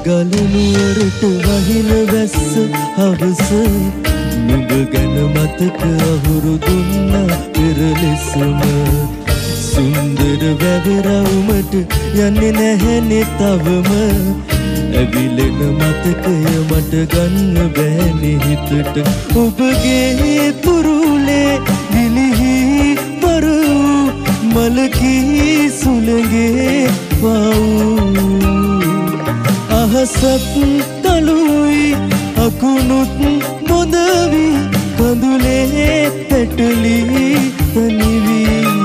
ගලනුවරට වහින වැස්ස හවස නුඹ ගැන මතක අහුරු දුන්නා පෙර ලෙසම සුන්දර වැවරවුමට යන්නේ නැහැනේ තවම ඇවිලෙන මතකය මට ගන්න බෑනේ හිතට ඔබගේ පුරුලේ ගිලිහි මරු මලකී සුළඟේ පව් අහසත් තලුයි අකුණුත් බොඳවි කඳුලේ පැටලි තනිවි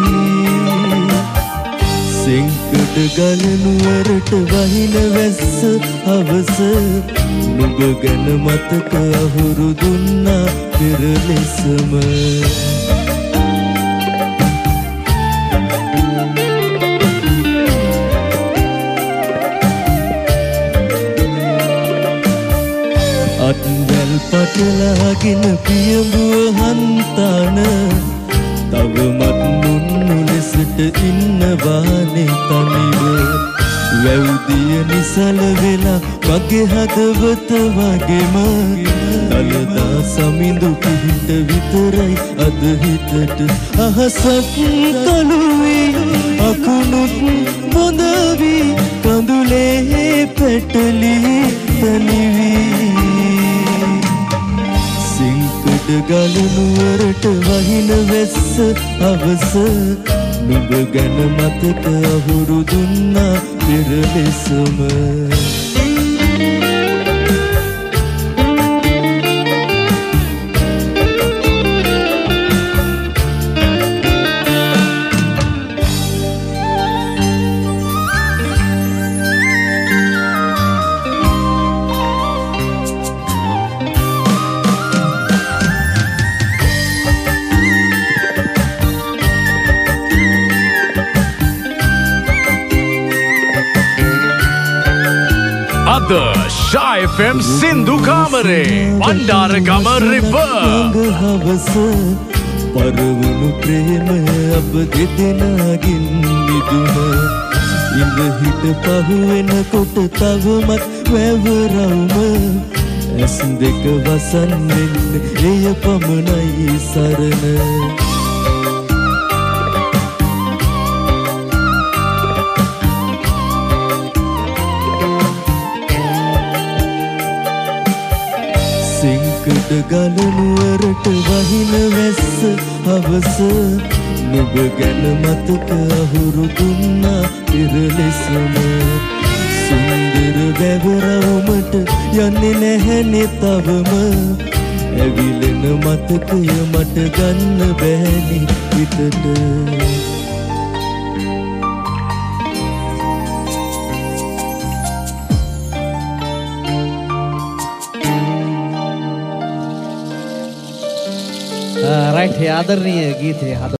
සිංකඩ ගලනුවරට වහින වැස්ස හවස නුඹ ගැන මතක අහුරු දුන්නා පෙර ලෙසම අත්වැල් පටලාගෙන පියඹුව හන්තාන තවමත් මුන්නු ලෙසට ඉන්නවානේ තනිව වැව්දිය නිසල වෙලා මගේ හදවත වගේම දලදා සමිඳු පිහිට විතරයි අද හිතට අහසක් කළුයි අකුණුත් බොඳවි කඳුලේ පැටලි තනිවි සිංකඩ ගලනුවරට වහින වැස්ස හවස නුඹ ගැන මතක අහුරු දුන්නා පෙර ලෙසම Shy FM Sindhu Kamare Bandaragama River හවස පරවුණු ප්‍රේමය අප දෙදෙනාගින් මිදුන ඉඳ හිට පහුවෙනකොට තවමත් වැවරවුම ඇස් දෙක වසන්නෙන් එය පමණයි සරණ සිංකඩ ගලනුවරට වහින වැස්ස හවස නුඹ ගැන මතක අහුරු දුන්නා පෙර ලෙසම සුන්දර වැවරවුමට යන්නේ නැහැනේ තවම ඇවිලෙන මතකය මට ගන්න බෑනේ හිතට राइट है आदरणीय गीत है